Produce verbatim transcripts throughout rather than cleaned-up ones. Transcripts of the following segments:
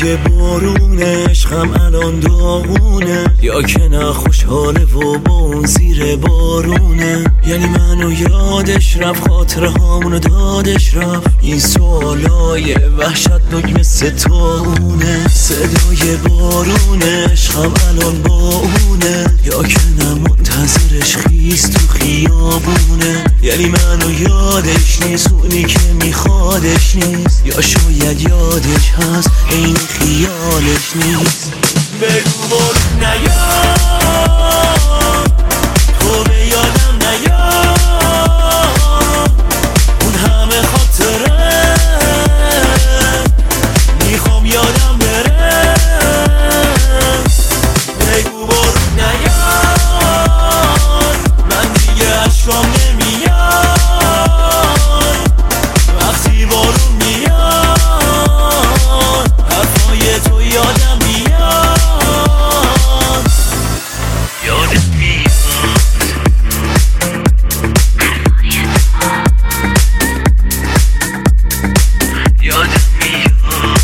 صدای بارون عشقم الان داغونه، یا که نه خوشحاله و با اون زیر بارونه. یعنی منو یادش رفت، خاطره هامونو دادش رفت. این سوالای وحشتناک مثل تاونه. صدای بارون عشقم الان با اونه، یا که نه منتظرش خیس تو خیابونه. یعنی منو یادش نیست، اونی که میخوادش نیست، یا شاید یادش هست این خیالش نیست. بگو بارون نیاد، تو به یادم نیاد، اون همه خاطره میخوام یادم بره. بگو بارون نیاد، من دیگه عشقام نمیاد. وقتی بارون میاد حرفای تو یادم میاد، یادم میاد، یادم میاد.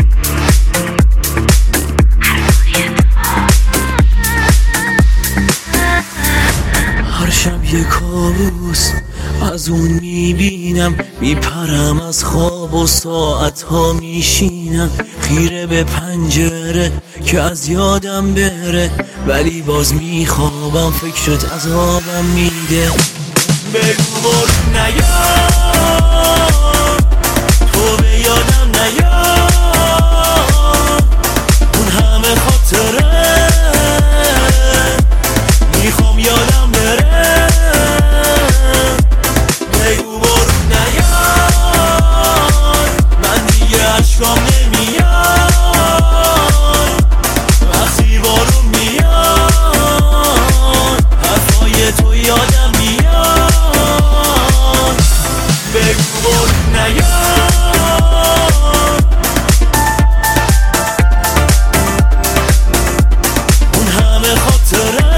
هر شب یه کابوس از اون میبینم، میپرم از خواب و ساعتها میشینم خیره به پنجره که از یادم بره، ولی باز میخوابم فکرت عذابم میده. بگو بارون نیاد، تو به یادم نیاد، اون همه خاطره میخوام یادم بره. بگو بارون نیاد، من دیگه عشقام نمیاد. وقتی بارون میاد حرفای تو یادم میاد. بگو بارون نیاد، اون همه خاطره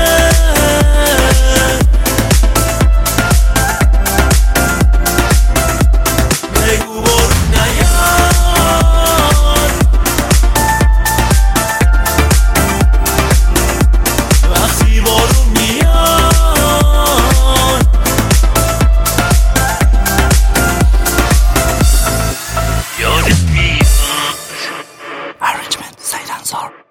Arrangement Seydan Zor.